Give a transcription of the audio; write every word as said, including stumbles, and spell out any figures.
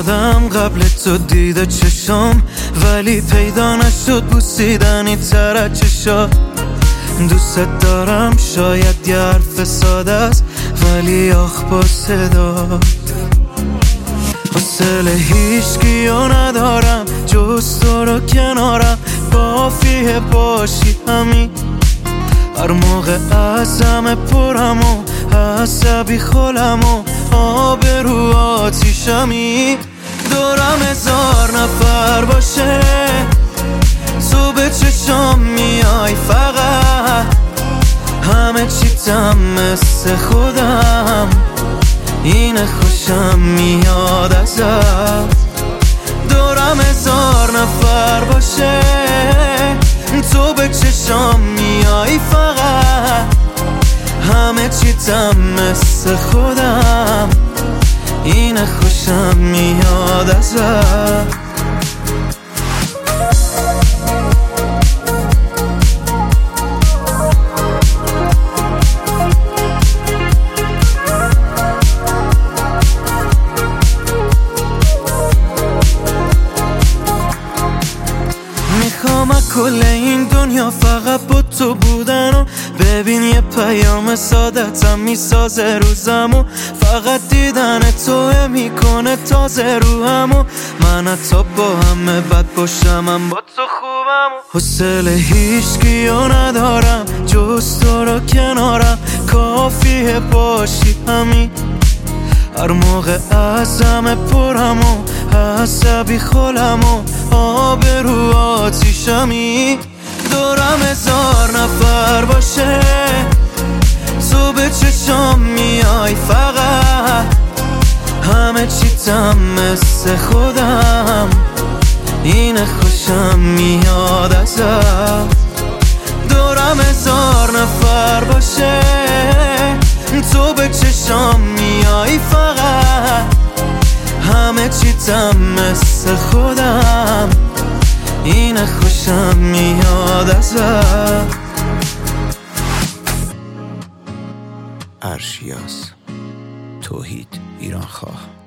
کردم قبل تو دیده چشم، ولی پیدا نشد بوسیدنی تر از چشات. دوست دارم شاید یه حرف ساده است، ولی آخ با صدات. حوصله هیچکیو ندارم جز تو رو کنارم، کافیه باشی همین. هر موقع ازم پرم و عصبی خولم و آبرو آتیشمی. دورم هزار نفر باشه تو به چشام میای فقط، همه چیتم مثل خودم، اینه خوشم میاد ازت. دورم هزار نفر باشه تو به چشام میای فقط، همه چیتم مثل خودم، اینه خوشم میاد ازت. میخوام کل این دنیا فقط با تو بودن و ببین یه پیام سادتم میسازه روزمو. فقط دیدن توه میکنه تازه روحمو، من حتی با همه بد باشم من با تو خوبمو. حوصله هیچکیو ندارم جز تو رو کنارم، کافیه باشی همین. هر موقع ازم پرم و عصبی خولم و آبرو آتیشمی. دورم هزار نفر باشه تو به چشام میای فقط، همه چیتم مثل خودم، اینه خوشم میاد ازت. دورم هزار نفر باشه تو به چشام میای فقط، همه چیتم مثل خودم، اینه خوشم میاد ازت. ارشیاس توحید ایران خواه.